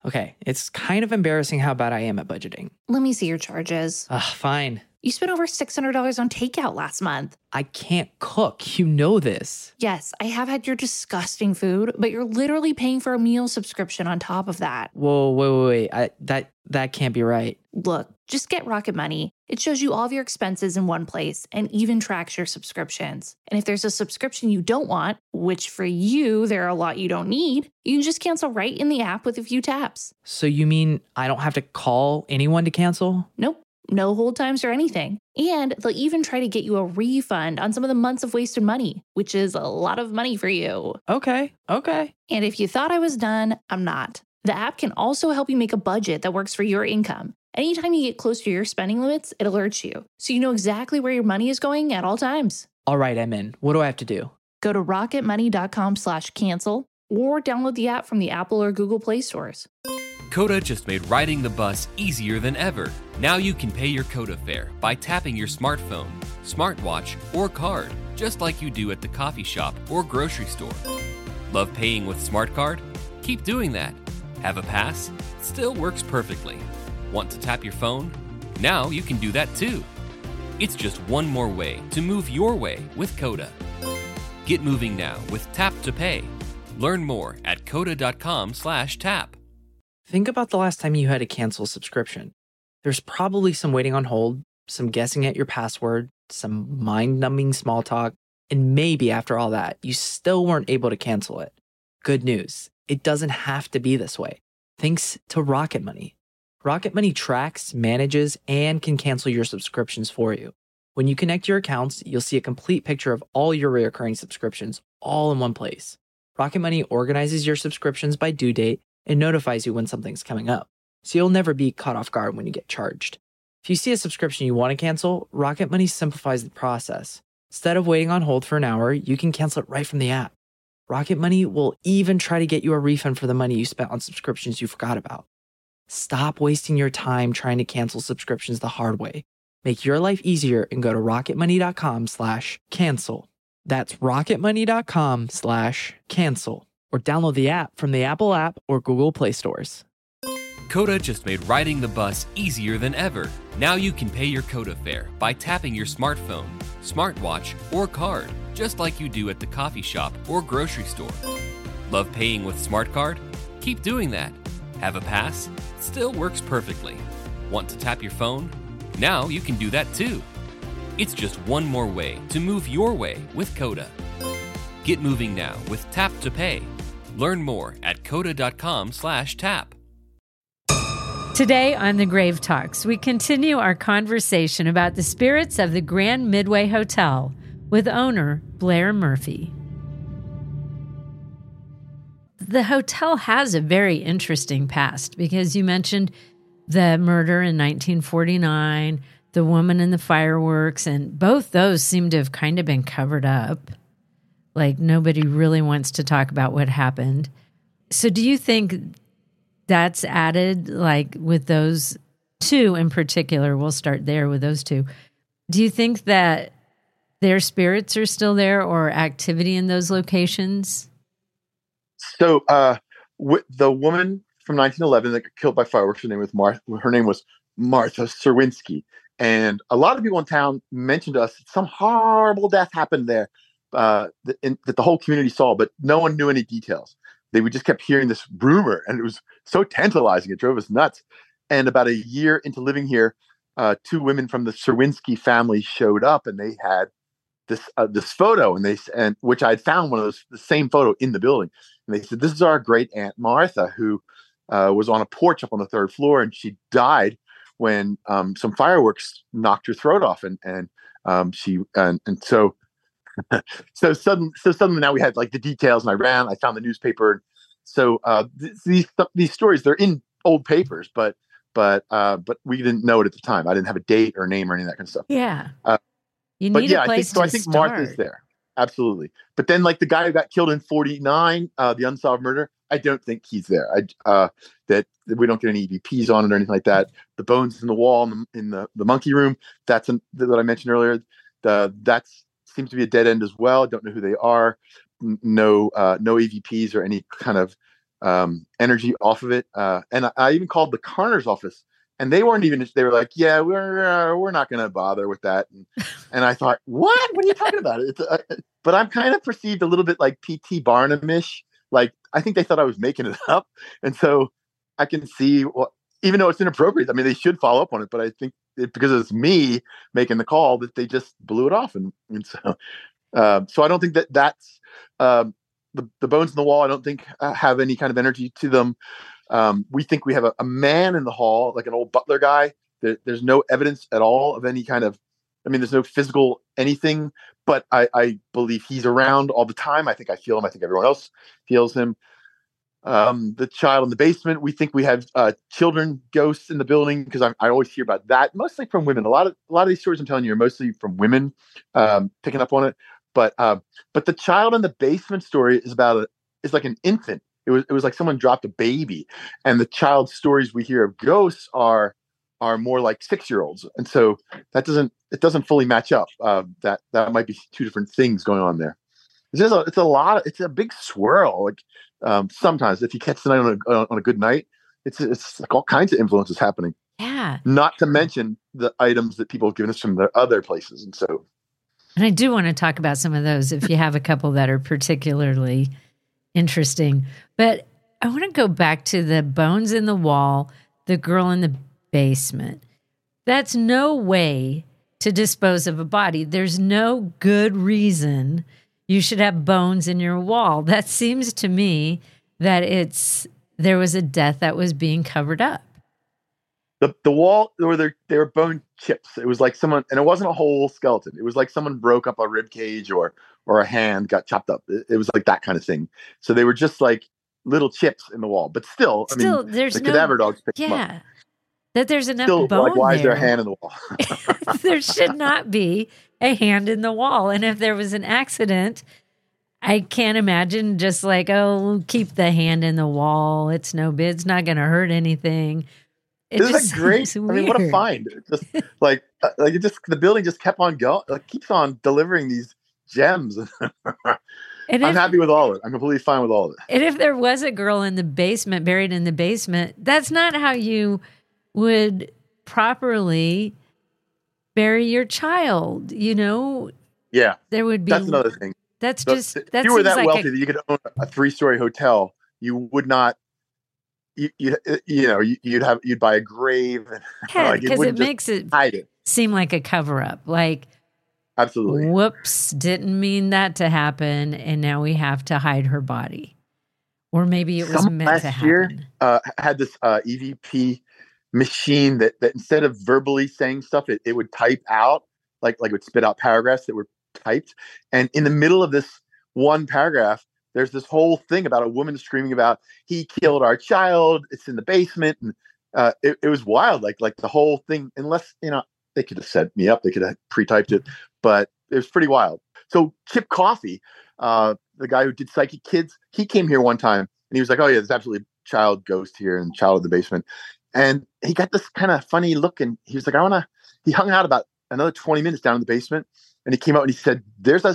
Okay, it's kind of embarrassing how bad I am at budgeting. Let me see your charges. Fine. You spent over $600 on takeout last month. I can't cook. You know this. Yes, I have had your disgusting food, but you're literally paying for a meal subscription on top of that. Whoa, wait. That can't be right. Look, just get Rocket Money. It shows you all of your expenses in one place and even tracks your subscriptions. And if there's a subscription you don't want, which for you, there are a lot you don't need, you can just cancel right in the app with a few taps. So you mean I don't have to call anyone to cancel? Nope. No hold times or anything. And they'll even try to get you a refund on some of the months of wasted money, which is a lot of money for you. Okay. And if you thought I was done, I'm not. The app can also help you make a budget that works for your income. Anytime you get close to your spending limits, it alerts you, so you know exactly where your money is going at all times. All right, I'm in. What do I have to do? Go to rocketmoney.com/cancel or download the app from the Apple or Google Play stores. Coda just made riding the bus easier than ever. Now you can pay your Coda fare by tapping your smartphone, smartwatch, or card, just like you do at the coffee shop or grocery store. Love paying with Smart Card? Keep doing that. Have a pass? Still works perfectly. Want to tap your phone? Now you can do that too. It's just one more way to move your way with Coda. Get moving now with Tap to Pay. Learn more at coda.com/tap. Think about the last time you had to cancel a subscription. There's probably some waiting on hold, some guessing at your password, some mind-numbing small talk, and maybe after all that, you still weren't able to cancel it. Good news, it doesn't have to be this way. Thanks to Rocket Money. Rocket Money tracks, manages, and can cancel your subscriptions for you. When you connect your accounts, you'll see a complete picture of all your recurring subscriptions all in one place. Rocket Money organizes your subscriptions by due date and notifies you when something's coming up, so you'll never be caught off guard when you get charged. If you see a subscription you want to cancel, Rocket Money simplifies the process. Instead of waiting on hold for an hour, you can cancel it right from the app. Rocket Money will even try to get you a refund for the money you spent on subscriptions you forgot about. Stop wasting your time trying to cancel subscriptions the hard way. Make your life easier and go to rocketmoney.com/cancel. That's rocketmoney.com/cancel. Or download the app from the Apple app or Google Play stores. Coda just made riding the bus easier than ever. Now you can pay your Coda fare by tapping your smartphone, smartwatch, or card, just like you do at the coffee shop or grocery store. Love paying with Smart Card? Keep doing that. Have a pass? Still works perfectly. Want to tap your phone? Now you can do that too. It's just one more way to move your way with Coda. Get moving now with Tap to Pay. Learn more at coda.com/tap. Today on The Grave Talks, we continue our conversation about the spirits of the Grand Midway Hotel with owner Blair Murphy. The hotel has a very interesting past because you mentioned the murder in 1949, the woman in the fireworks, and both those seem to have kind of been covered up. Like nobody really wants to talk about what happened. So do you think that's added, like with those two in particular? We'll start there with those two. Do you think that their spirits are still there or activity in those locations? So the woman from 1911 that got killed by fireworks, her name was Martha Serwinski. And a lot of people in town mentioned to us that some horrible death happened there that the whole community saw, but no one knew any details. We just kept hearing this rumor, and it was so tantalizing. It drove us nuts. And about a year into living here, two women from the Serwinski family showed up, and they had this photo, and which I had found the same photo in the building. And they said, "This is our great aunt Martha, who was on a porch up on the third floor, and she died when some fireworks knocked her throat off, and so." So suddenly now we had like the details, and I found the newspaper. So these stories, they're in old papers, but we didn't know it at the time. I didn't have a date or a name or any of that kind of stuff. Yeah. You need a place to I think start. Martha's there. Absolutely. But then like the guy who got killed in 49, the unsolved murder, I don't think he's there. That we don't get any EVPs on it or anything like that. The bones in the wall in the monkey room, that I mentioned earlier, that's seems to be a dead end as well. I don't know who they are. No EVPs or any kind of energy off of it. And I even called the coroner's office, and they weren't even. They were like, "Yeah, we're not going to bother with that." And I thought, "What? What are you talking about?" But I'm kind of perceived a little bit like P.T. Barnum-ish. Like I think they thought I was making it up, and so I can see. Well, even though it's inappropriate, I mean, they should follow up on it. But I think because it's me making the call that they just blew it off, and so. So I don't think that's the bones in the wall. I don't think have any kind of energy to them. We think we have a man in the hall, like an old butler guy. There's no evidence at all of any kind of. I mean, there's no physical anything, but I believe he's around all the time. I think I feel him. I think everyone else feels him. The child in the basement. We think we have children ghosts in the building because I always hear about that, mostly from women. A lot of these stories I'm telling you are mostly from women picking up on it. But the child in the basement story is like an infant. It was like someone dropped a baby, and the child's stories we hear of ghosts are more like 6-year-olds, and so it doesn't fully match up. That might be two different things going on there. It's a big swirl. Like sometimes if you catch the night on a good night, it's like all kinds of influences happening. Yeah. Not to mention the items that people have given us from their other places, and so. And I do want to talk about some of those if you have a couple that are particularly interesting. But I want to go back to the bones in the wall, the girl in the basement. That's no way to dispose of a body. There's no good reason you should have bones in your wall. That seems to me that there was a death that was being covered up. The wall they were bone chips. It was like someone, and it wasn't a whole skeleton. It was like someone broke up a rib cage or a hand got chopped up. It was like that kind of thing. So they were just like little chips in the wall. But still, I mean, there's the cadaver dogs picked them up. Yeah, that there's enough Still, bone like, why there. is there a hand in the wall? There should not be a hand in the wall. And if there was an accident, I can't imagine just like, oh, keep the hand in the wall. It's not going to hurt anything. This is like great. I mean, what a find! Just like the building just kept on going, keeps on delivering these gems. I'm happy with all of it. I'm completely fine with all of it. And if there was a girl in the basement, buried in the basement, that's not how you would properly bury your child. You know? Yeah, there would be. That's another thing. If you were that wealthy that you could own a 3-story hotel, you would not. You'd buy a grave, because it makes it seem like a cover up. Like, absolutely, whoops, didn't mean that to happen, and now we have to hide her body, or maybe it was meant to happen. Last year, had this EVP machine that instead of verbally saying stuff, it would type out like it would spit out paragraphs that were typed, and in the middle of this one paragraph. There's this whole thing about a woman screaming about he killed our child. It's in the basement, and it was wild. Like the whole thing. Unless they could have set me up, they could have pre-typed it, but it was pretty wild. So Chip Coffey, the guy who did Psychic Kids, he came here one time and he was like, "Oh yeah, there's absolutely a child ghost here and child in the basement," and he got this kind of funny look, and he was like, He hung out about another 20 minutes down in the basement, and he came out and he said,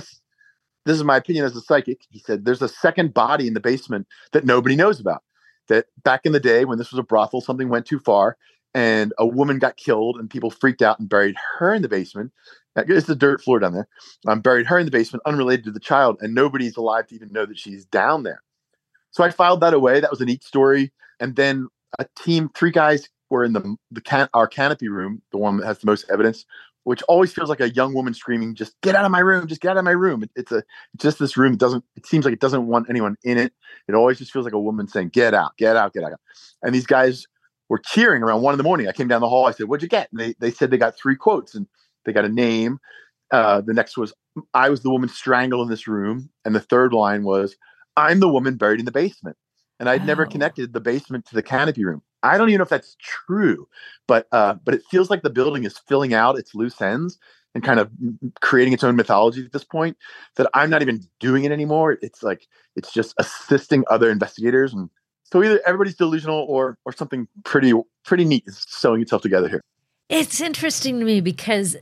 This is my opinion as a psychic. He said, there's a second body in the basement that nobody knows about. That back in the day when this was a brothel, something went too far and a woman got killed and people freaked out and buried her in the basement. It's the dirt floor down there. Buried her in the basement, unrelated to the child, and nobody's alive to even know that she's down there. So I filed that away. That was a neat story. And then a team, 3 guys were in our canopy room, the one that has the most evidence, which always feels like a young woman screaming, "Just get out of my room! Just get out of my room!" It's just this room. It seems like it doesn't want anyone in it. It always just feels like a woman saying, "Get out! Get out! Get out!" And these guys were cheering around 1 a.m. I came down the hall. I said, "What'd you get?" And they said they got 3 quotes, and they got a name. The next was, "I was the woman strangled in this room," and the third line was, "I'm the woman buried in the basement." And I'd never connected the basement to the canopy room. I don't even know if that's true, but it feels like the building is filling out its loose ends and kind of creating its own mythology at this point, that I'm not even doing it anymore. It's just assisting other investigators. And so either everybody's delusional or something pretty neat is sewing itself together here. It's interesting to me because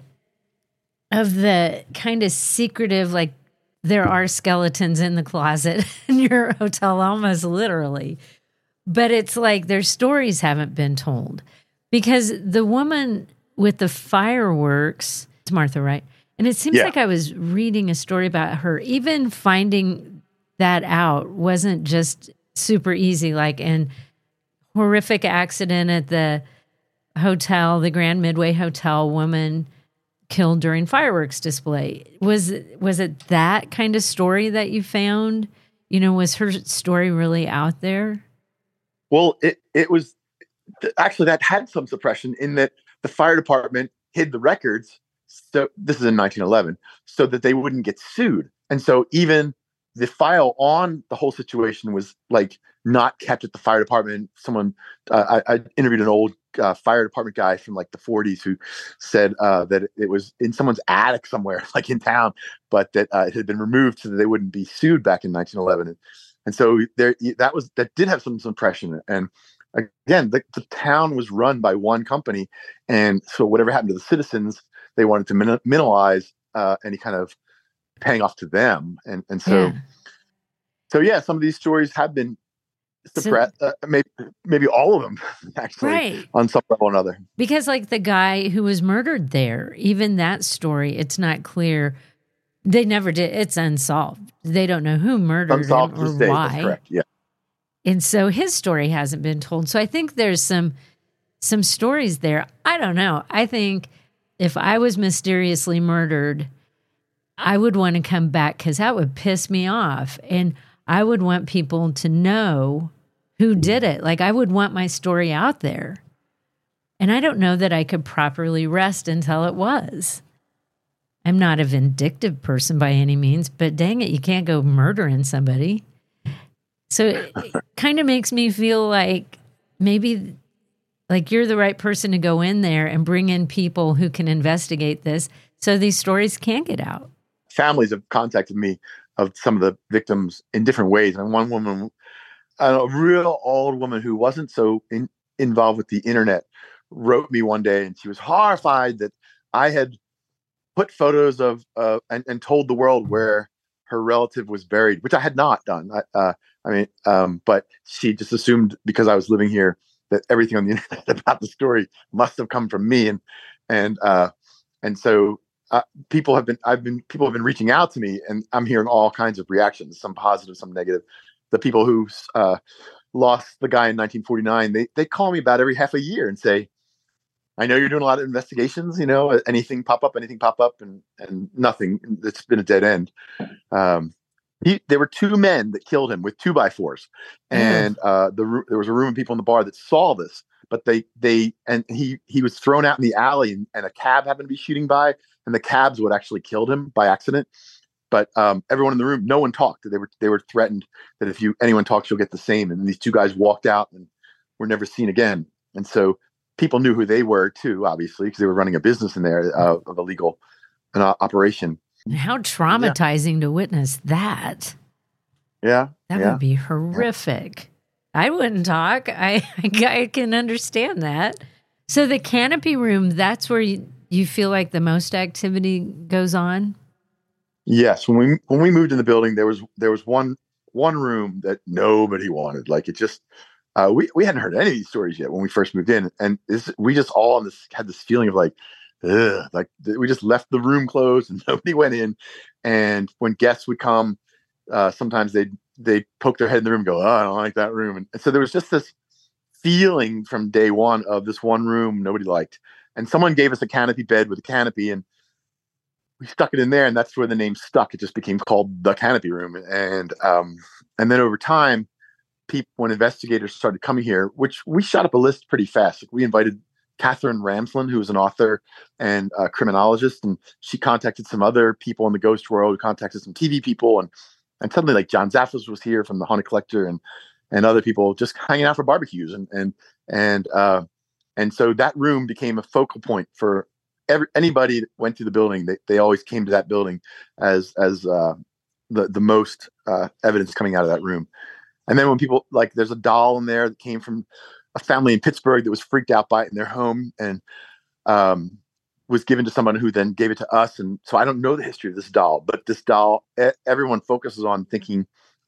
of the kind of secretive, there are skeletons in the closet in your hotel, almost literally. But it's like their stories haven't been told. Because the woman with the fireworks, it's Martha, right? And it seems like I was reading a story about her. Even finding that out wasn't just super easy. Like an horrific accident at the hotel, the Grand Midway Hotel, woman killed during fireworks display. Was it that kind of story that you found? Was her story really out there? Well, it was actually that had some suppression in that the fire department hid the records. So this is in 1911, so that they wouldn't get sued. And so even the file on the whole situation was like not kept at the fire department. Someone, I interviewed an old fire department guy from like the 40s who said that it was in someone's attic somewhere, like in town, but that it had been removed so that they wouldn't be sued back in 1911. And so that did have some suppression. And again, the town was run by one company, and so whatever happened to the citizens, they wanted to minimize any kind of paying off to them, and so some of these stories have been suppressed. Maybe all of them, actually, right, on some level or another. Because like the guy who was murdered there, even that story, it's not clear. They never did. It's unsolved. They don't know who murdered him or why. That's correct. Yeah. And so his story hasn't been told. So I think there's some stories there. I don't know. I think if I was mysteriously murdered, I would want to come back because that would piss me off. And I would want people to know who did it. Like I would want my story out there. And I don't know that I could properly rest until it was. I'm not a vindictive person by any means, but dang it, you can't go murdering somebody. So it kind of makes me feel like maybe like you're the right person to go in there and bring in people who can investigate this so these stories can get out. Families have contacted me of some of the victims in different ways. And one woman, a real old woman who wasn't so involved with the internet, wrote me one day, and she was horrified that I had put photos of and told the world where her relative was buried, which I had not done. But she just assumed because I was living here that everything on the internet about the story must have come from me, and so people have been reaching out to me, and I'm hearing all kinds of reactions, some positive, some negative. The people who lost the guy in 1949, they call me about every half a year and say, I know you're doing a lot of investigations, anything pop up, and nothing. It's been a dead end. There were two men that killed him with 2x4s, and there was a room of people in the bar that saw this, but he was thrown out in the alley, and a cab happened to be shooting by, and the cab's what actually killed him by accident. But everyone in the room, no one talked. They were threatened that if anyone talks, you'll get the same. And these two guys walked out and were never seen again. And so people knew who they were too, obviously, because they were running a business in there of illegal operation. How traumatizing to witness that. Yeah. That would be horrific. I wouldn't talk. I can understand that. So the canopy room, that's where you feel like the most activity goes on? Yes. When we moved in the building, there was one room that nobody wanted. Like it just we hadn't heard any of these stories yet when we first moved in, and we just all had this feeling of like, ugh, like we just left the room closed and nobody went in. And when guests would come, sometimes they'd poke their head in the room and go, oh, I don't like that room. And so there was just this feeling from day one of this one room nobody liked. And someone gave us a canopy bed with a canopy, and we stuck it in there, and that's where the name stuck. It just became called the canopy room. And then over time, when investigators started coming here, which we shot up a list pretty fast. Like we invited Catherine Ramsland, who was an author and a criminologist, and she contacted some other people in the ghost world, contacted some TV people, and suddenly like John Zaffis was here from the Haunted Collector, and other people just hanging out for barbecues, and so that room became a focal point for anybody that went through the building. They always came to that building as the most evidence coming out of that room. And then when people, like, there's a doll in there that came from a family in Pittsburgh that was freaked out by it in their home, and was given to someone who then gave it to us. And so I don't know the history of this doll, but this doll, everyone focuses on thinking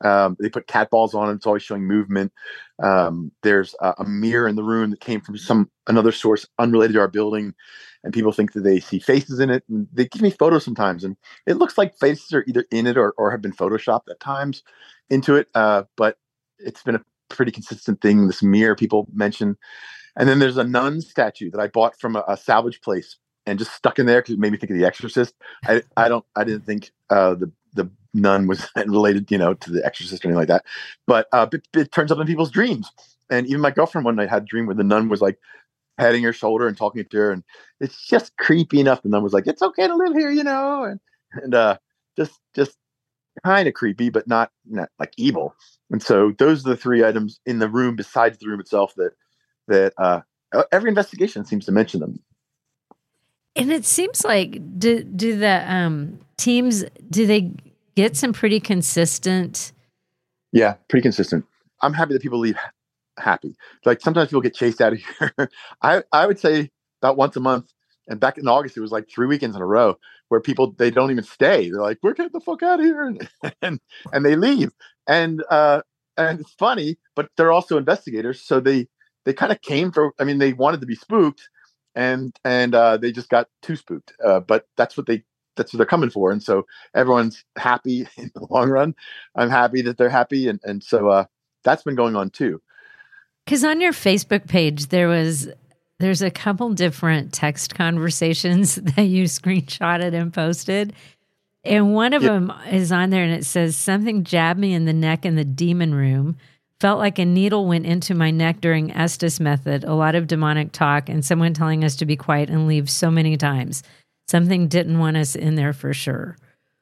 They put cat balls on it. It's always showing movement. There's a mirror in the room that came from another source unrelated to our building, and people think that they see faces in it. And they give me photos sometimes, and it looks like faces are either in it or have been photoshopped at times into it. But it's been a pretty consistent thing. This mirror people mention. And then there's a nun statue that I bought from a salvage place and just stuck in there because it made me think of The Exorcist. I didn't think the nun was related, to The Exorcist or anything like that. But it turns up in people's dreams. And even my girlfriend one night had a dream where the nun was like patting her shoulder and talking to her, and it's just creepy enough. The nun was like, "It's okay to live here," and just kind of creepy, but not like evil. And so those are the three items in the room besides the room itself that every investigation seems to mention them. And it seems like do the teams, do they get some pretty consistent? Yeah, pretty consistent. I'm happy that people leave happy. Like sometimes people get chased out of here. I would say about once a month. And back in August, it was like 3 weekends in a row where people, they don't even stay. They're like, "We're getting the fuck out of here," and they leave. And it's funny, but they're also investigators, so they kind of came for. I mean, they wanted to be spooked, and they just got too spooked. But that's what they're coming for, and so everyone's happy in the long run. I'm happy that they're happy, and so that's been going on too. Because on your Facebook page, there's a couple different text conversations that you screenshotted and posted. And one of them is on there and it says, "Something jabbed me in the neck in the demon room. Felt like a needle went into my neck during Estes method. A lot of demonic talk and someone telling us to be quiet and leave so many times. Something didn't want us in there for sure."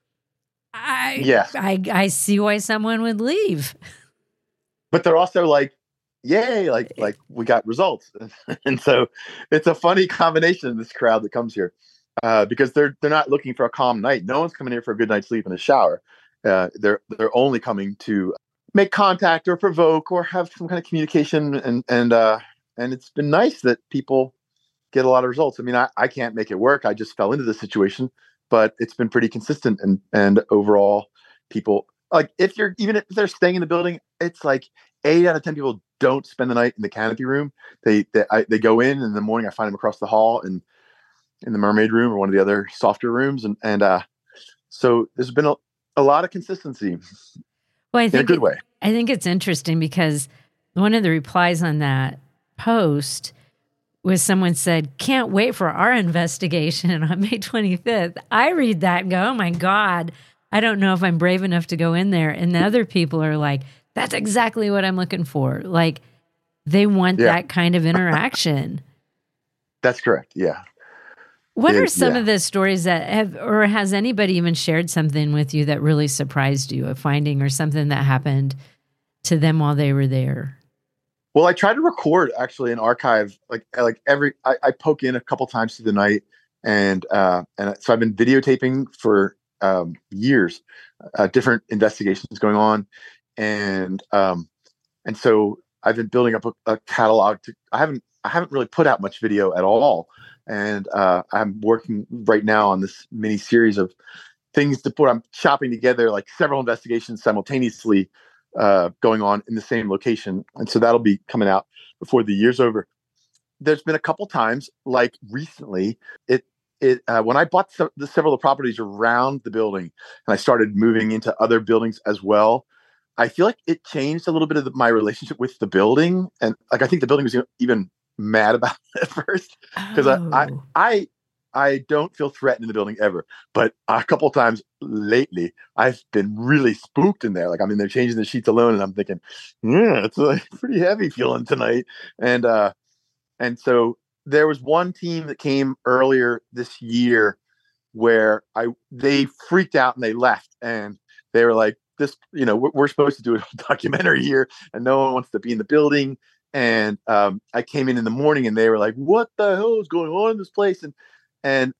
I see why someone would leave. But they're also like, "Yay, like we got results." And so it's a funny combination of this crowd that comes here because they're not looking for a calm night. No one's coming here for a good night's sleep and a shower. They're only coming to make contact or provoke or have some kind of communication. And it's been nice that people get a lot of results. I mean, I can't make it work. I just fell into this situation, but it's been pretty consistent. And overall, people, like even if they're staying in the building, it's like 8 out of 10 people don't spend the night in the canopy room. They go in the morning. I find them across the hall and in the mermaid room or one of the other softer rooms. And so there's been a lot of consistency. Well, I think in a good way. I think it's interesting because one of the replies on that post was someone said, "Can't wait for our investigation on May 25th. I read that and go, "Oh my God, I don't know if I'm brave enough to go in there." And the other people are like, "That's exactly what I'm looking for." Like they want that kind of interaction. That's correct. Yeah. What are some of the stories that has anybody even shared something with you that really surprised you, a finding or something that happened to them while they were there? Well, I try to record actually an archive, I poke in a couple times through the night, and so I've been videotaping for years, different investigations going on, and so I've been building up a catalog. I haven't really put out much video at all, and I'm working right now on this mini series of things to put. I'm chopping together like several investigations simultaneously going on in the same location, and so that'll be coming out before the year's over. There's been a couple times, like recently, when I bought several of the properties around the building, and I started moving into other buildings as well. I feel like it changed a little bit of my relationship with the building, and like I think the building was even mad about it at first because I don't feel threatened in the building ever, but a couple of times lately I've been really spooked in there. Like I'm in there changing the sheets alone, and I'm thinking, yeah, it's a pretty heavy feeling tonight. And so there was one team that came earlier this year where they freaked out and they left, and they were like, "This, we're supposed to do a documentary here, and no one wants to be in the building." And I came in the morning, and they were like, "What the hell is going on in this place?" And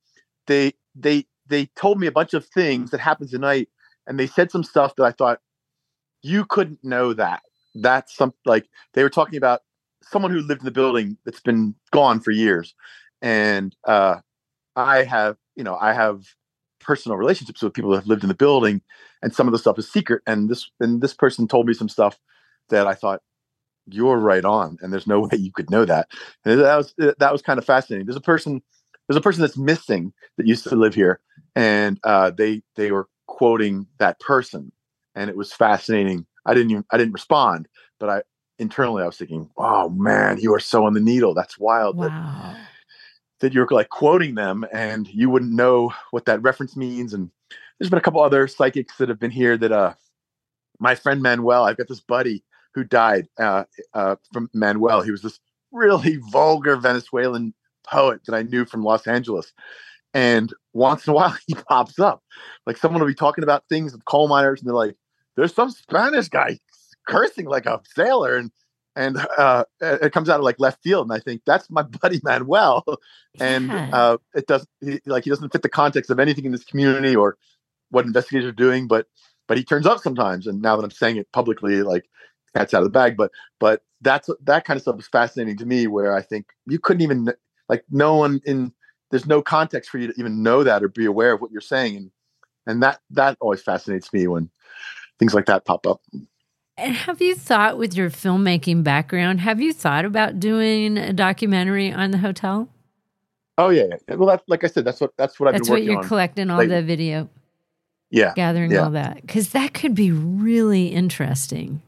they told me a bunch of things that happened tonight, and they said some stuff that I thought you couldn't know that. That's something like they were talking about someone who lived in the building that's been gone for years, and I have personal relationships with people that have lived in the building, and some of the stuff is secret. And this person told me some stuff that I thought, you're right on, and there's no way you could know that. And that was kind of fascinating. There's a person that's missing that used to live here, and they were quoting that person, and it was fascinating. I didn't respond, but internally I was thinking, oh man, you are so on the needle. That's wild. Wow. That you're like quoting them and you wouldn't know what that reference means. And there's been a couple other psychics that have been here that my friend Manuel, I've got this buddy who died from Manuel. He was this really vulgar Venezuelan poet that I knew from Los Angeles. And once in a while he pops up. Like someone will be talking about things with coal miners and they're like, there's some Spanish guy cursing like a sailor. And it comes out of like left field. And I think that's my buddy Manuel. And he doesn't fit the context of anything in this community or what investigators are doing, but he turns up sometimes. And now that I'm saying it publicly, like cat's out of the bag, but that kind of stuff is fascinating to me, where I think you couldn't even, like, there's no context for you to even know that or be aware of what you're saying. And that always fascinates me when things like that pop up. And have you thought, with your filmmaking background, have you thought about doing a documentary on the hotel? Oh yeah. Well, like I said, that's what I've been working on. That's what you're collecting all the video. Yeah. Gathering all that. Because that could be really interesting.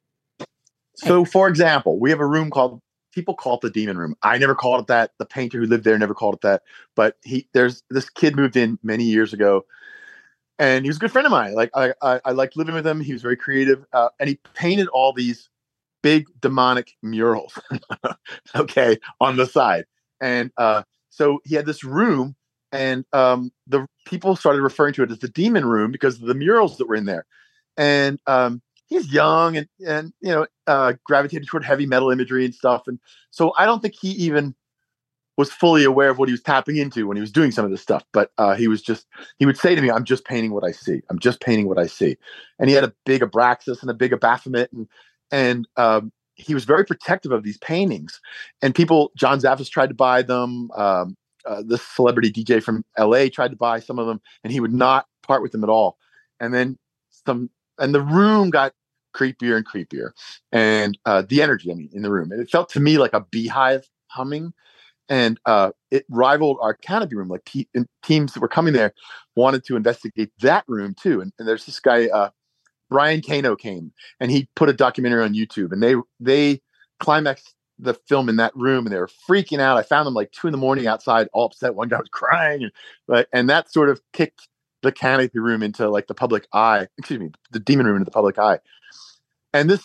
So, for example, we have a room people call it the Demon Room. I never called it that. The painter who lived there never called it that. But there's this kid moved in many years ago, and he was a good friend of mine. Like I liked living with him. He was very creative, and he painted all these big demonic murals, okay, on the side. And so he had this room, and the people started referring to it as the Demon Room because of the murals that were in there. And he's young and gravitated toward heavy metal imagery and stuff. And so I don't think he even was fully aware of what he was tapping into when he was doing some of this stuff. But he would say to me, I'm just painting what I see. I'm just painting what I see. And he had a big Abraxas and a big Baphomet. And he was very protective of these paintings. And John Zaffis tried to buy them. This celebrity DJ from LA tried to buy some of them, and he would not part with them at all. And then the room got creepier and creepier, and the energy, in the room, and it felt to me like a beehive humming, and it rivaled our canopy room. Like teams that were coming there wanted to investigate that room too. And there's this guy, Brian Kano, came, and he put a documentary on YouTube, and they climaxed the film in that room, and they were freaking out. I found them like 2 a.m. outside, all upset. One guy was crying, and that sort of kicked the canopy room into like the public eye. Excuse me, the Demon Room into the public eye. And this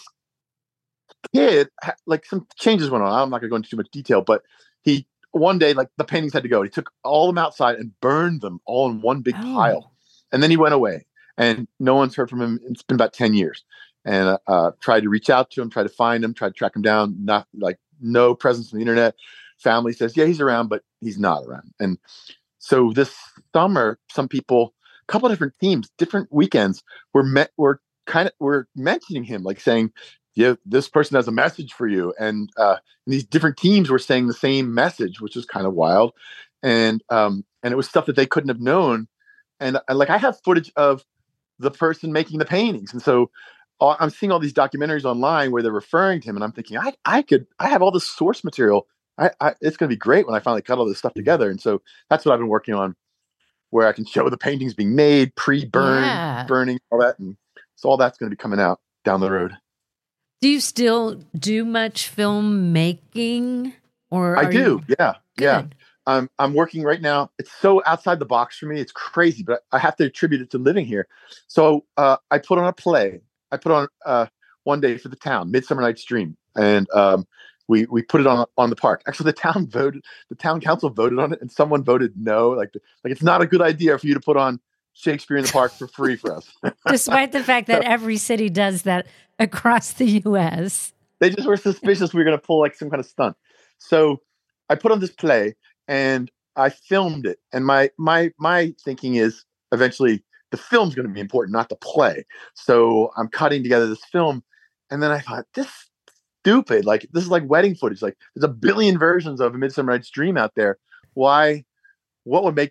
kid, like, some changes went on. I'm not going to go into too much detail, but one day, like, the paintings had to go. He took all of them outside and burned them all in one big pile. And then he went away, and no one's heard from him. It's been about 10 years. And tried to reach out to him, tried to find him, tried to track him down. Not like, no presence on the internet. Family says, yeah, he's around, but he's not around. And so this summer, some people, a couple of different teams, different weekends, were mentioning him, like saying, yeah, this person has a message for you. And these different teams were saying the same message, which is kind of wild. And it was stuff that they couldn't have known. And like, I have footage of the person making the paintings. And so I'm seeing all these documentaries online where they're referring to him, and I'm thinking, I have all this source material. It's going to be great when I finally cut all this stuff together. And so that's what I've been working on, where I can show the paintings being made, pre-burn, burning, all that. And so all that's going to be coming out down the road. Do you still do much filmmaking? Or I do. Yeah. Good. Yeah. I'm working right now. It's so outside the box for me. It's crazy, but I have to attribute it to living here. So I put on a play. I put on one day for the town, Midsummer Night's Dream, and we put it on the park. Actually, the town council voted on it, and someone voted no. Like it's not a good idea for you to put on Shakespeare in the Park for free for us. Despite the fact that every city does that across the U.S. They just were suspicious we were going to pull like some kind of stunt. So I put on this play, and I filmed it. And my thinking is eventually the film's going to be important, not the play. So I'm cutting together this film. And then I thought, this is stupid. Like, this is like wedding footage. Like, there's a billion versions of A Midsummer Night's Dream out there. What would make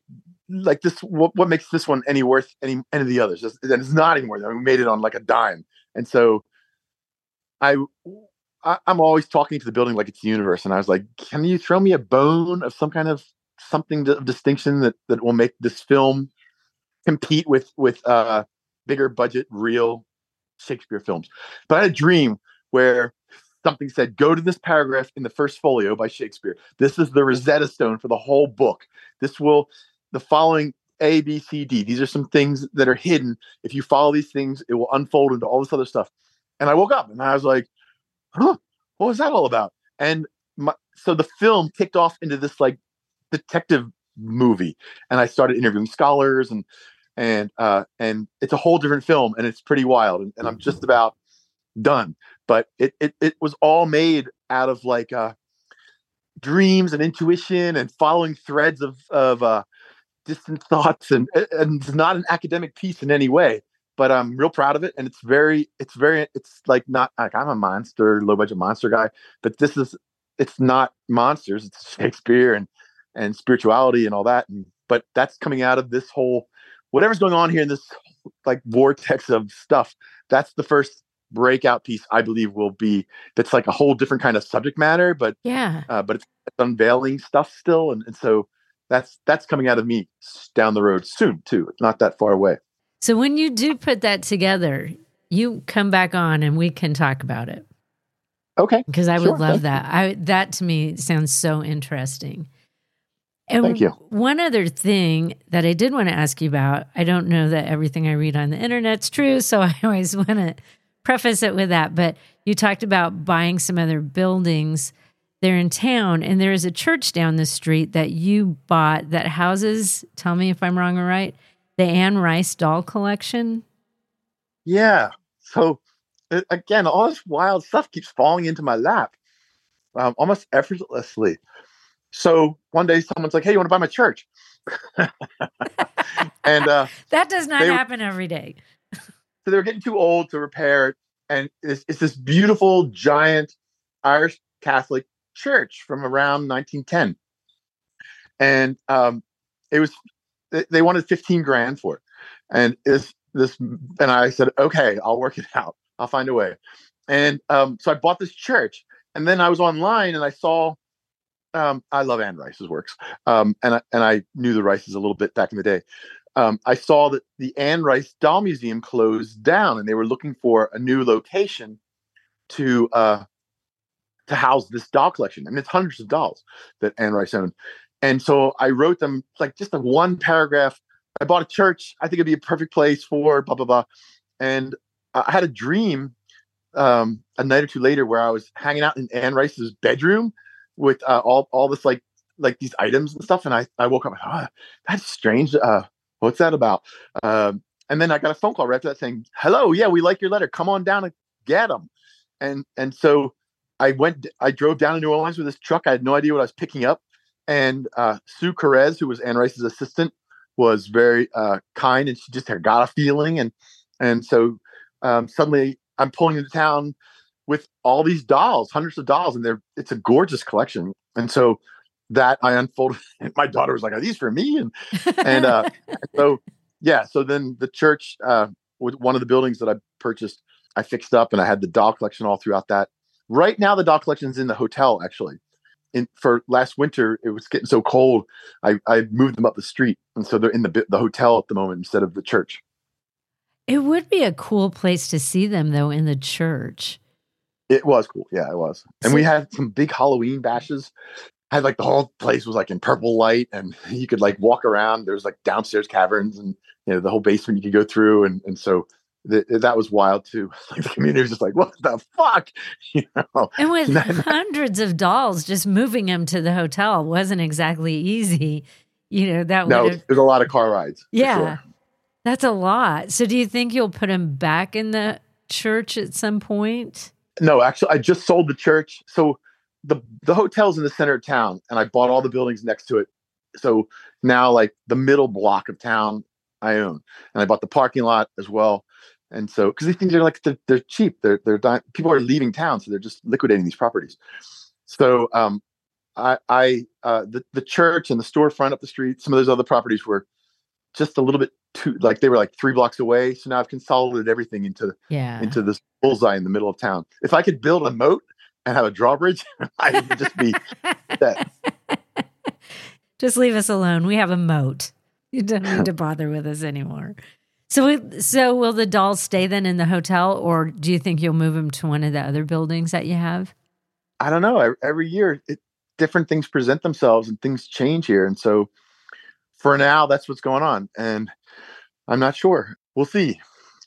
like this, what makes this one any worth any of the others? And it's not anymore. We made it on like a dime. And so I'm always talking to the building like it's the universe. And I was like, can you throw me a bone of some kind of something of distinction that will make this film compete with bigger budget, real Shakespeare films? But I had a dream where something said, go to this paragraph in the first folio by Shakespeare. This is the Rosetta Stone for the whole book. The following A, B, C, D. These are some things that are hidden. If you follow these things, it will unfold into all this other stuff. And I woke up and I was like, huh, what was that all about? And so the film kicked off into this like detective movie. And I started interviewing scholars and it's a whole different film and it's pretty wild. And I'm just about done. But it was all made out of like dreams and intuition and following threads of distant thoughts, and it's not an academic piece in any way, but I'm real proud of it. And it's like not like I'm a low budget monster guy, but it's not monsters, it's Shakespeare and spirituality and all that. But that's coming out of this whole, whatever's going on here in this like vortex of stuff. That's the first breakout piece, I believe, will be, that's like a whole different kind of subject matter, but it's unveiling stuff still. And so that's coming out of me down the road soon too. It's not that far away. So when you do put that together, you come back on and we can talk about it. Okay. Because I would love that. That to me sounds so interesting. And thank you. One other thing that I did want to ask you about, I don't know that everything I read on the internet's true, so I always want to preface it with that. But you talked about buying some other buildings there in town, and there is a church down the street that you bought that houses, tell me if I'm wrong or right, the Anne Rice doll collection. Yeah. So again, all this wild stuff keeps falling into my lap almost effortlessly. So one day someone's like, hey, you want to buy my church? And that does not happen every day. So they were getting too old to repair it. And it's this beautiful, giant Irish Catholic church from around 1910. And they wanted 15 grand for it. And and I said, okay, I'll work it out. I'll find a way. And so I bought this church. And then I was online and I saw, I love Anne Rice's works. And I knew the Rices a little bit back in the day. I saw that the Anne Rice Doll Museum closed down and they were looking for a new location to house this doll collection. I mean, it's hundreds of dolls that Anne Rice owned. And so I wrote them like just a one paragraph. I bought a church. I think it'd be a perfect place for blah, blah, blah. And I had a dream a night or two later where I was hanging out in Anne Rice's bedroom with all this like these items and stuff. And I woke up and thought, oh, that's strange. What's that about? And then I got a phone call right after that saying, hello, yeah, we like your letter. Come on down and get them. And so I drove down to New Orleans with this truck. I had no idea what I was picking up. And Sue Carez, who was Anne Rice's assistant, was very kind, and she just had got a feeling. And so suddenly I'm pulling into town with all these dolls, hundreds of dolls, and it's a gorgeous collection. And so that I unfolded, and my daughter was like, "Are these for me?" And so then the church, with one of the buildings that I purchased, I fixed up, and I had the doll collection all throughout that. Right now, the doll collection's in the hotel, actually. For last winter, it was getting so cold, I moved them up the street, and so they're in the hotel at the moment instead of the church. It would be a cool place to see them, though, in the church. It was cool, yeah, it was. And we had some big Halloween bashes. I had like the whole place was like in purple light, and you could like walk around. There's like downstairs caverns, and the whole basement you could go through, and so that was wild too. Like the community was just like, "What the fuck?" And with hundreds of dolls, just moving them to the hotel wasn't exactly easy. There's a lot of car rides. Yeah, sure. That's a lot. So, do you think you'll put them back in the church at some point? No, actually, I just sold the church. So the hotel's in the center of town, and I bought all the buildings next to it. So now, like the middle block of town, I own, and I bought the parking lot as well. And so, because these things are like they're cheap, they're people are leaving town, so they're just liquidating these properties. So, the church and the storefront up the street, some of those other properties were just a little bit too, like they were like 3 blocks away. So now I've consolidated everything into this bullseye in the middle of town. If I could build a moat and have a drawbridge, I would just be set. Just leave us alone. We have a moat. You don't need to bother with us anymore. So will the dolls stay then in the hotel, or do you think you'll move them to one of the other buildings that you have? I don't know. Every year, different things present themselves and things change here. And so for now, that's what's going on. And I'm not sure. We'll see.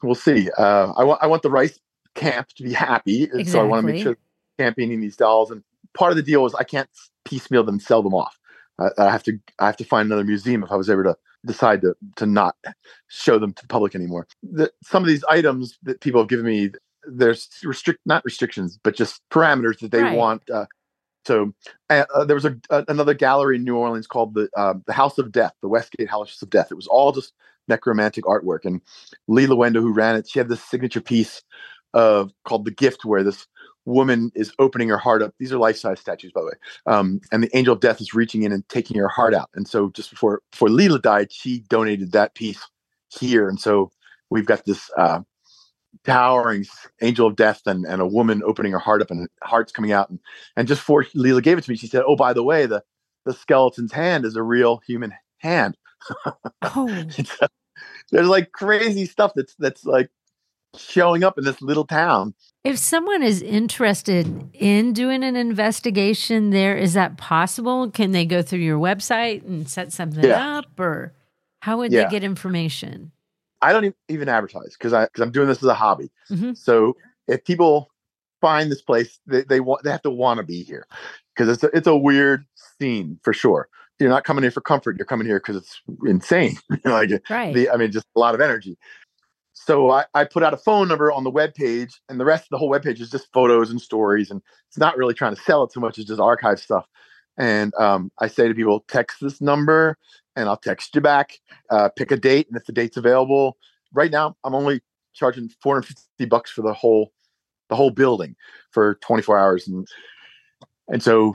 I want the Rice camp to be happy. Exactly. So I want to make sure they're campaigning these dolls. And part of the deal is I can't piecemeal them and sell them off. I have to find another museum if I was ever to decide to not show them to the public anymore. Some of these items that people have given me, there's not restrictions, but just parameters that they want. So there was another gallery in New Orleans called the House of Death, the Westgate House of Death. It was all just necromantic artwork. And Lee Lawendo, who ran it, she had this signature piece called The Gift, where this woman is opening her heart up. These are life-size statues, by the way. And the angel of death is reaching in and taking her heart out. And so just before Leela died, she donated that piece here. And so we've got this towering angel of death and a woman opening her heart up and hearts coming out. And just before Leela gave it to me, she said, "Oh, by the way, the skeleton's hand is a real human hand." Oh. There's like crazy stuff that's like showing up in this little town. If someone is interested in doing an investigation there, is that possible? Can they go through your website and set something up, or how would they get information? I don't even advertise because I'm doing this as a hobby. Mm-hmm. So if people find this place, they have to want to be here because it's a weird scene for sure. You're not coming here for comfort. You're coming here because it's insane. Just a lot of energy. So I put out a phone number on the webpage, and the rest of the whole webpage is just photos and stories. And it's not really trying to sell it too much. It's just archive stuff. And I say to people, text this number and I'll text you back, pick a date. And if the date's available, right now, I'm only charging $450 for the whole building for 24 hours. And so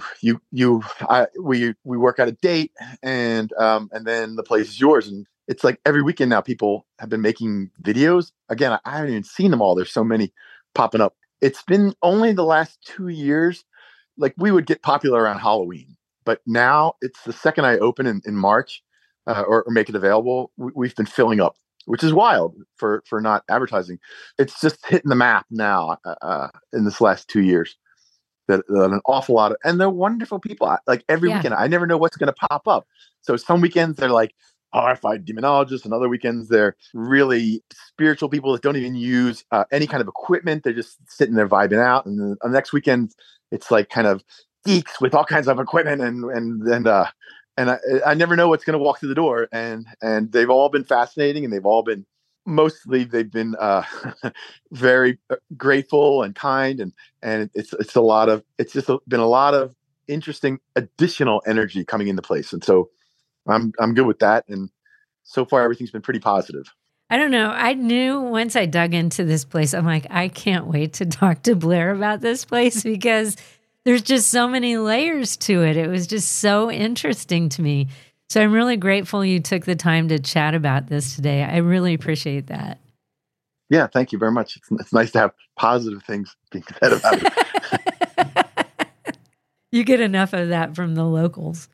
we work out a date and then the place is yours. And it's like every weekend now people have been making videos. Again, I haven't even seen them all. There's so many popping up. It's been only the last 2 years. Like we would get popular around Halloween, but now it's the second I open in March or make it available. We've been filling up, which is wild for not advertising. It's just hitting the map now in this last 2 years. That an awful lot of, and they're wonderful people. Like every weekend, I never know what's going to pop up. So some weekends they're like horrified demonologists, and other weekends they're really spiritual people that don't even use any kind of equipment. They're just sitting there vibing out. And then the next weekend, it's like kind of geeks with all kinds of equipment, and I never know what's going to walk through the door. And they've all been fascinating, and they've been very grateful and kind, and it's just been a lot of interesting additional energy coming into place. And so I'm good with that. And so far everything's been pretty positive. I don't know. I knew once I dug into this place, I'm like, I can't wait to talk to Blair about this place because there's just so many layers to it. It was just so interesting to me. So I'm really grateful you took the time to chat about this today. I really appreciate that. Yeah, thank you very much. It's nice to have positive things being said about it. You get enough of that from the locals.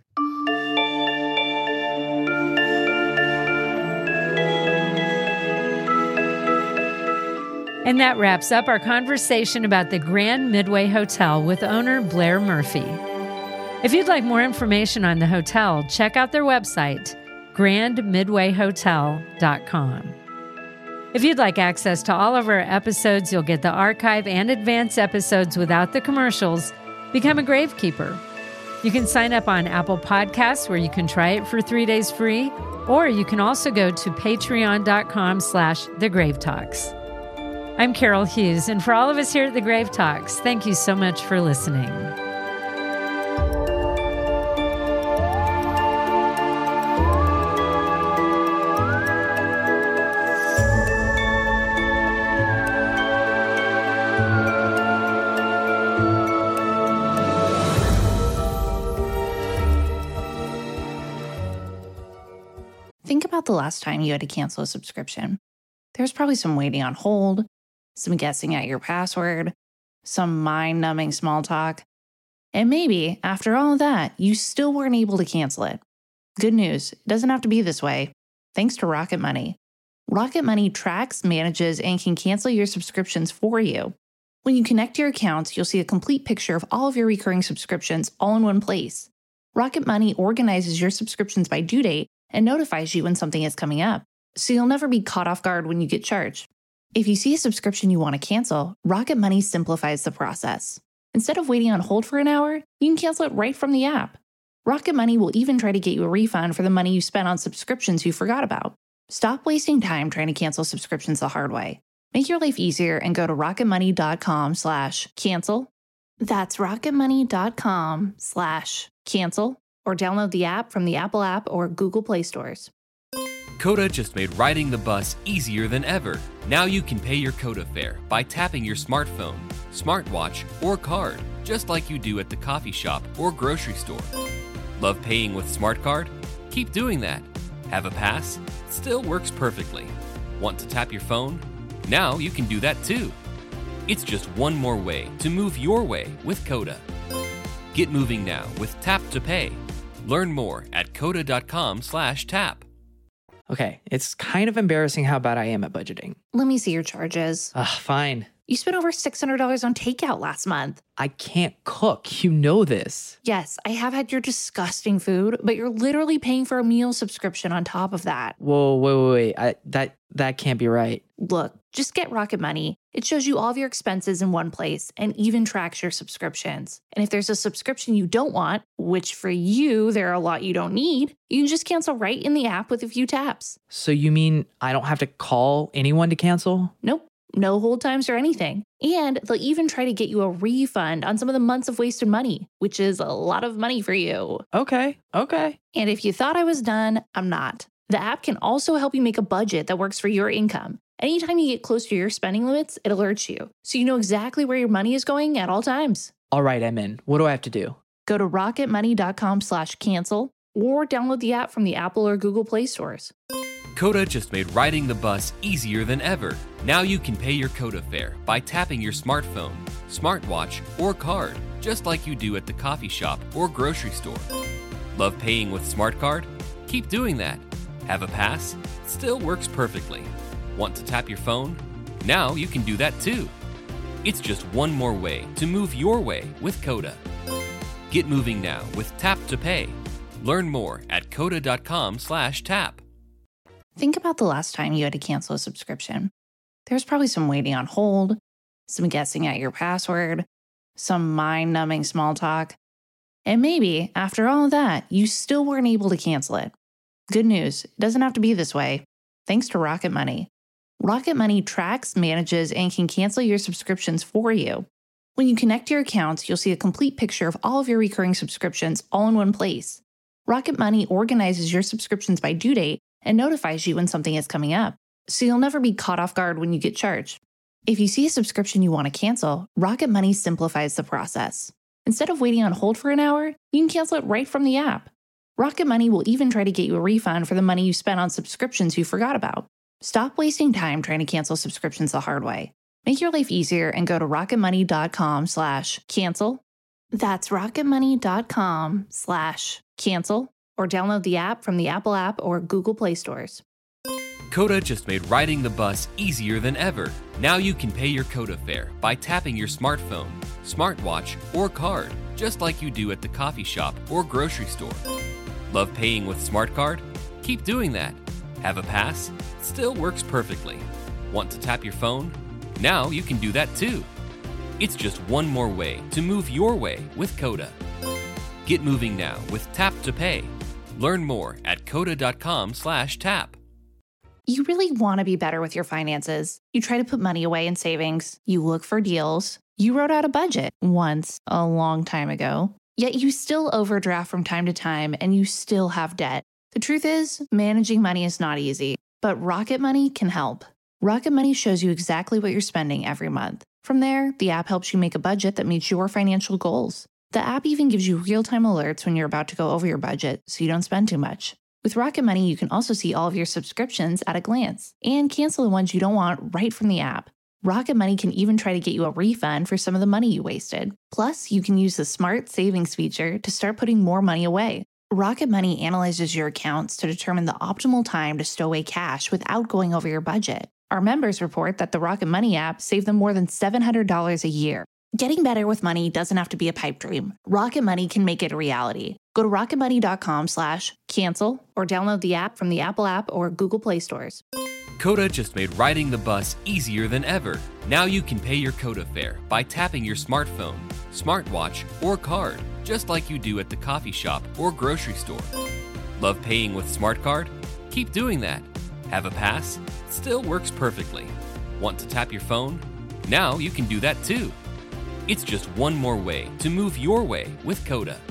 And that wraps up our conversation about the Grand Midway Hotel with owner Blair Murphy. If you'd like more information on the hotel, check out their website, grandmidwayhotel.com. If you'd like access to all of our episodes, you'll get the archive and advanced episodes without the commercials. Become a Gravekeeper. You can sign up on Apple Podcasts, where you can try it for 3 days free, or you can also go to patreon.com/thegravetalks. I'm Carol Hughes, and for all of us here at The Grave Talks, thank you so much for listening. Think about the last time you had to cancel a subscription. There's probably some waiting on hold, some guessing at your password, some mind-numbing small talk. And maybe, after all of that, you still weren't able to cancel it. Good news, it doesn't have to be this way. Thanks to Rocket Money. Rocket Money tracks, manages, and can cancel your subscriptions for you. When you connect your accounts, you'll see a complete picture of all of your recurring subscriptions all in one place. Rocket Money organizes your subscriptions by due date and notifies you when something is coming up, so you'll never be caught off guard when you get charged. If you see a subscription you want to cancel, Rocket Money simplifies the process. Instead of waiting on hold for an hour, you can cancel it right from the app. Rocket Money will even try to get you a refund for the money you spent on subscriptions you forgot about. Stop wasting time trying to cancel subscriptions the hard way. Make your life easier and go to rocketmoney.com/cancel. That's rocketmoney.com/cancel, or download the app from the Apple App or Google Play stores. Coda just made riding the bus easier than ever. Now you can pay your Coda fare by tapping your smartphone, smartwatch, or card, just like you do at the coffee shop or grocery store. Love paying with Smart Card? Keep doing that. Have a pass? Still works perfectly. Want to tap your phone? Now you can do that too. It's just one more way to move your way with Coda. Get moving now with Tap to Pay. Learn more at coda.com/tap. Okay, it's kind of embarrassing how bad I am at budgeting. Let me see your charges. Fine. You spent over $600 on takeout last month. I can't cook. You know this. Yes, I have had your disgusting food, but you're literally paying for a meal subscription on top of that. Whoa, wait. That can't be right. Look, just get Rocket Money. It shows you all of your expenses in one place and even tracks your subscriptions. And if there's a subscription you don't want, which for you, there are a lot you don't need, you can just cancel right in the app with a few taps. So you mean I don't have to call anyone to cancel? Nope. No hold times or anything. And they'll even try to get you a refund on some of the months of wasted money, which is a lot of money for you. Okay. And if you thought I was done, I'm not. The app can also help you make a budget that works for your income. Anytime you get close to your spending limits, it alerts you, so you know exactly where your money is going at all times. All right, I'm in. What do I have to do? Go to rocketmoney.com/cancel or download the app from the Apple or Google Play stores. Coda just made riding the bus easier than ever. Now you can pay your Coda fare by tapping your smartphone, smartwatch, or card, just like you do at the coffee shop or grocery store. Love paying with Smart Card? Keep doing that. Have a pass? Still works perfectly. Want to tap your phone? Now you can do that too. It's just one more way to move your way with Coda. Get moving now with Tap to Pay. Learn more at coda.com/tap. Think about the last time you had to cancel a subscription. There's probably some waiting on hold, some guessing at your password, some mind-numbing small talk. And maybe, after all of that, you still weren't able to cancel it. Good news, it doesn't have to be this way. Thanks to Rocket Money. Rocket Money tracks, manages, and can cancel your subscriptions for you. When you connect your accounts, you'll see a complete picture of all of your recurring subscriptions all in one place. Rocket Money organizes your subscriptions by due date and notifies you when something is coming up, so you'll never be caught off guard when you get charged. If you see a subscription you want to cancel, Rocket Money simplifies the process. Instead of waiting on hold for an hour, you can cancel it right from the app. Rocket Money will even try to get you a refund for the money you spent on subscriptions you forgot about. Stop wasting time trying to cancel subscriptions the hard way. Make your life easier and go to rocketmoney.com/cancel. That's rocketmoney.com/cancel, or download the app from the Apple App or Google Play stores. Coda just made riding the bus easier than ever. Now you can pay your Coda fare by tapping your smartphone, smartwatch, or card, just like you do at the coffee shop or grocery store. Love paying with Smart Card? Keep doing that. Have a pass? Still works perfectly. Want to tap your phone? Now you can do that too. It's just one more way to move your way with Coda. Get moving now with Tap to Pay. Learn more at coda.com/tap. You really want to be better with your finances. You try to put money away in savings. You look for deals. You wrote out a budget once a long time ago. Yet you still overdraft from time to time and you still have debt. The truth is, managing money is not easy, but Rocket Money can help. Rocket Money shows you exactly what you're spending every month. From there, the app helps you make a budget that meets your financial goals. The app even gives you real-time alerts when you're about to go over your budget so you don't spend too much. With Rocket Money, you can also see all of your subscriptions at a glance and cancel the ones you don't want right from the app. Rocket Money can even try to get you a refund for some of the money you wasted. Plus, you can use the Smart Savings feature to start putting more money away. Rocket Money analyzes your accounts to determine the optimal time to stow away cash without going over your budget. Our members report that the Rocket Money app saved them more than $700 a year. Getting better with money doesn't have to be a pipe dream. Rocket Money can make it a reality. Go to rocketmoney.com/cancel or download the app from the Apple app or Google Play stores. Coda just made riding the bus easier than ever. Now you can pay your Coda fare by tapping your smartphone, smartwatch, or card, just like you do at the coffee shop or grocery store. Love paying with Smart Card? Keep doing that. Have a pass? Still works perfectly. Want to tap your phone? Now you can do that too. It's just one more way to move your way with Coda.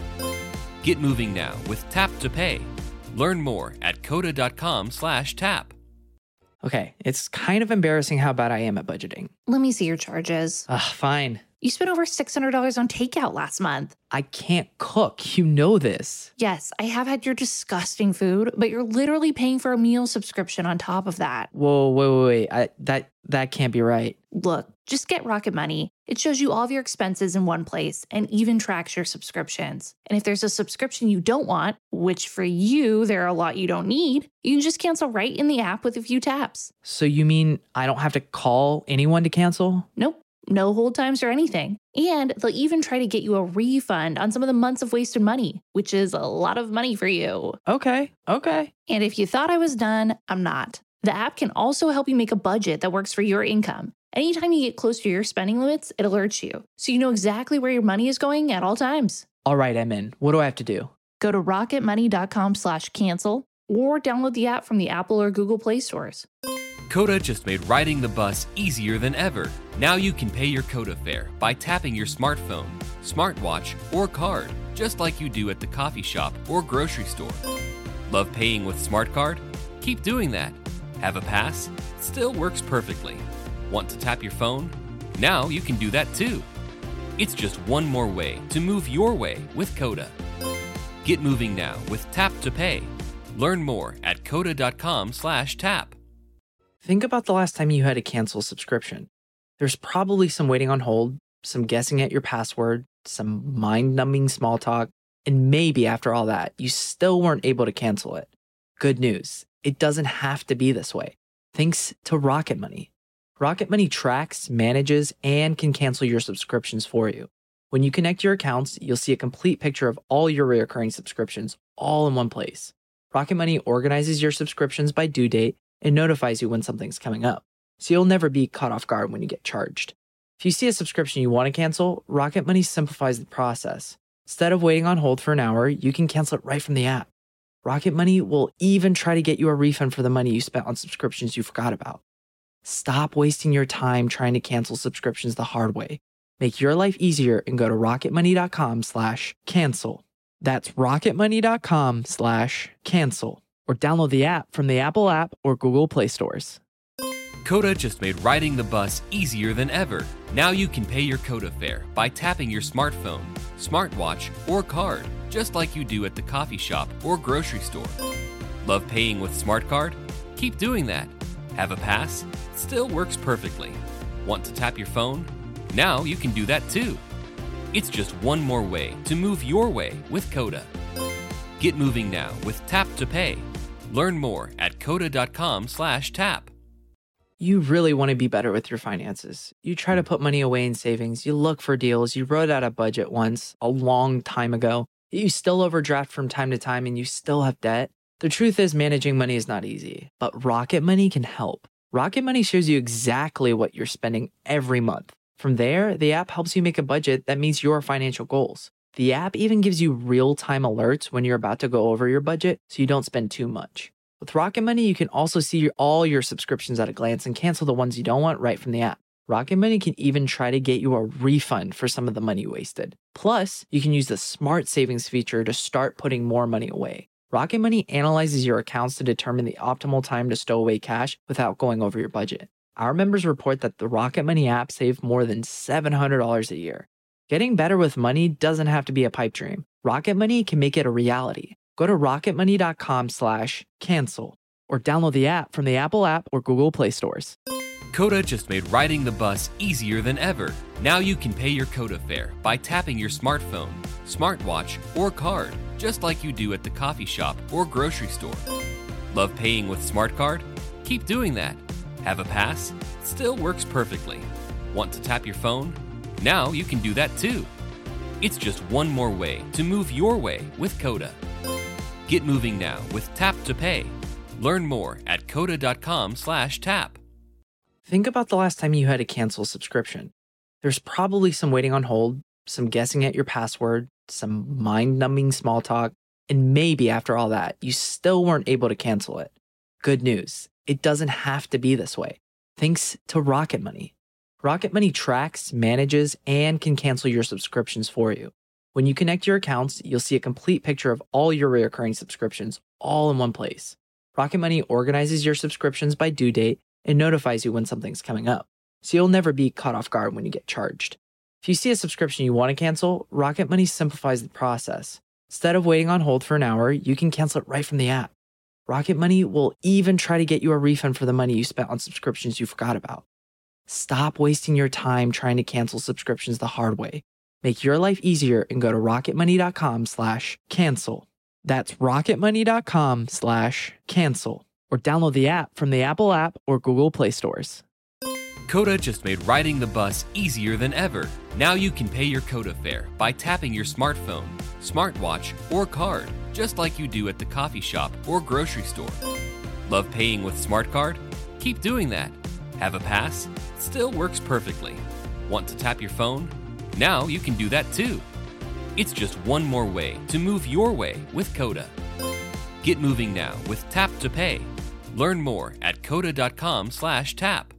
Get moving now with Tap to Pay. Learn more at coda.com/tap. Okay, it's kind of embarrassing how bad I am at budgeting. Let me see your charges. Fine. You spent over $600 on takeout last month. I can't cook. You know this. Yes, I have had your disgusting food, but you're literally paying for a meal subscription on top of that. Whoa, wait. That can't be right. Look, just get Rocket Money. It shows you all of your expenses in one place and even tracks your subscriptions. And if there's a subscription you don't want, which for you, there are a lot you don't need, you can just cancel right in the app with a few taps. So you mean I don't have to call anyone to cancel? Nope. No hold times or anything. And they'll even try to get you a refund on some of the months of wasted money, which is a lot of money for you. Okay. And if you thought I was done, I'm not. The app can also help you make a budget that works for your income. Anytime you get close to your spending limits, it alerts you, so you know exactly where your money is going at all times. All right, I'm in. What do I have to do? Go to rocketmoney.com/cancel or download the app from the Apple or Google Play stores. Coda just made riding the bus easier than ever. Now you can pay your Coda fare by tapping your smartphone, smartwatch, or card, just like you do at the coffee shop or grocery store. Love paying with Smart Card? Keep doing that. Have a pass? Still works perfectly. Want to tap your phone? Now you can do that too. It's just one more way to move your way with Coda. Get moving now with Tap to Pay. Learn more at coda.com/tap. Think about the last time you had to cancel a subscription. There's probably some waiting on hold, some guessing at your password, some mind-numbing small talk, and maybe after all that, you still weren't able to cancel it. Good news, it doesn't have to be this way. Thanks to Rocket Money. Rocket Money tracks, manages, and can cancel your subscriptions for you. When you connect your accounts, you'll see a complete picture of all your recurring subscriptions all in one place. Rocket Money organizes your subscriptions by due date and notifies you when something's coming up, so you'll never be caught off guard when you get charged. If you see a subscription you want to cancel, Rocket Money simplifies the process. Instead of waiting on hold for an hour, you can cancel it right from the app. Rocket Money will even try to get you a refund for the money you spent on subscriptions you forgot about. Stop wasting your time trying to cancel subscriptions the hard way. Make your life easier and go to rocketmoney.com/cancel. That's rocketmoney.com/cancel. Or download the app from the Apple app or Google Play stores. Coda just made riding the bus easier than ever. Now you can pay your Coda fare by tapping your smartphone, smartwatch, or card, just like you do at the coffee shop or grocery store. Love paying with Smart Card? Keep doing that. Have a pass? Still works perfectly. Want to tap your phone? Now you can do that too. It's just one more way to move your way with Coda. Get moving now with Tap to Pay. Learn more at coda.com/tap. You really want to be better with your finances. You try to put money away in savings, you look for deals, you wrote out a budget once, a long time ago, you still overdraft from time to time and you still have debt. The truth is managing money is not easy, but Rocket Money can help. Rocket Money shows you exactly what you're spending every month. From there, the app helps you make a budget that meets your financial goals. The app even gives you real-time alerts when you're about to go over your budget so you don't spend too much. With Rocket Money, you can also see all your subscriptions at a glance and cancel the ones you don't want right from the app. Rocket Money can even try to get you a refund for some of the money wasted. Plus, you can use the Smart Savings feature to start putting more money away. Rocket Money analyzes your accounts to determine the optimal time to stow away cash without going over your budget. Our members report that the Rocket Money app saved more than $700 a year. Getting better with money doesn't have to be a pipe dream. Rocket Money can make it a reality. Go to rocketmoney.com/cancel or download the app from the Apple app or Google Play stores. Coda just made riding the bus easier than ever. Now you can pay your Coda fare by tapping your smartphone, smartwatch, or card, just like you do at the coffee shop or grocery store. Love paying with Smart Card? Keep doing that. Have a pass? Still works perfectly. Want to tap your phone? Now you can do that too. It's just one more way to move your way with Coda. Get moving now with Tap to Pay. Learn more at coda.com/tap. Think about the last time you had to cancel a subscription. There's probably some waiting on hold, some guessing at your password, some mind-numbing small talk, and maybe after all that, you still weren't able to cancel it. Good news, it doesn't have to be this way. Thanks to Rocket Money. Rocket Money tracks, manages, and can cancel your subscriptions for you. When you connect your accounts, you'll see a complete picture of all your recurring subscriptions all in one place. Rocket Money organizes your subscriptions by due date and notifies you when something's coming up, so you'll never be caught off guard when you get charged. If you see a subscription you want to cancel, Rocket Money simplifies the process. Instead of waiting on hold for an hour, you can cancel it right from the app. Rocket Money will even try to get you a refund for the money you spent on subscriptions you forgot about. Stop wasting your time trying to cancel subscriptions the hard way. Make your life easier and go to rocketmoney.com/cancel. That's rocketmoney.com/cancel or download the app from the Apple app or Google Play stores. Coda just made riding the bus easier than ever. Now you can pay your Coda fare by tapping your smartphone, smartwatch, or card, just like you do at the coffee shop or grocery store. Love paying with Smart Card? Keep doing that. Have a pass? Still works perfectly. Want to tap your phone? Now you can do that too. It's just one more way to move your way with Coda. Get moving now with Tap to Pay. Learn more at coda.com/tap.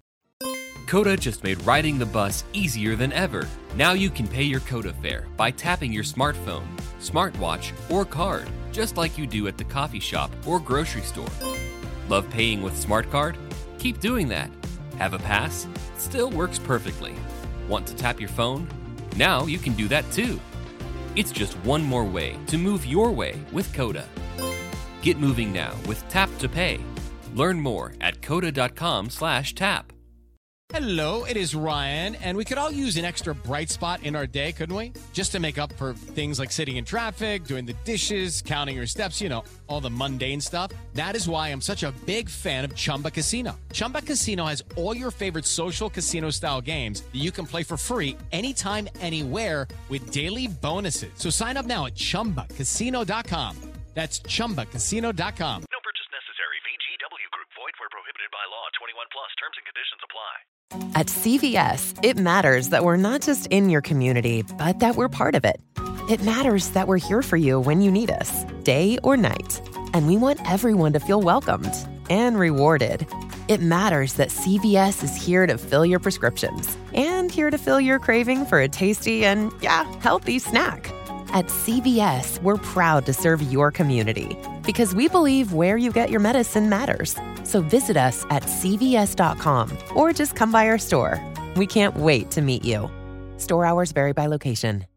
Coda just made riding the bus easier than ever. Now you can pay your Coda fare by tapping your smartphone, smartwatch, or card, just like you do at the coffee shop or grocery store. Love paying with Smart Card? Keep doing that. Have a pass? Still works perfectly. Want to tap your phone? Now you can do that too. It's just one more way to move your way with Coda. Get moving now with Tap to Pay. Learn more at coda.com/tap. Hello, it is Ryan, and we could all use an extra bright spot in our day, couldn't we? Just to make up for things like sitting in traffic, doing the dishes, counting your steps, you know, all the mundane stuff. That is why I'm such a big fan of Chumba Casino. Chumba Casino has all your favorite social casino-style games that you can play for free anytime, anywhere with daily bonuses. So sign up now at ChumbaCasino.com. That's ChumbaCasino.com. No purchase necessary. VGW Group. Void where prohibited by law. 21 plus. Terms and conditions apply. At CVS, it matters that we're not just in your community, but that we're part of it. It matters that we're here for you when you need us, day or night. And we want everyone to feel welcomed and rewarded. It matters that CVS is here to fill your prescriptions and here to fill your craving for a tasty and, healthy snack. At CVS, we're proud to serve your community because we believe where you get your medicine matters. So visit us at cvs.com or just come by our store. We can't wait to meet you. Store hours vary by location.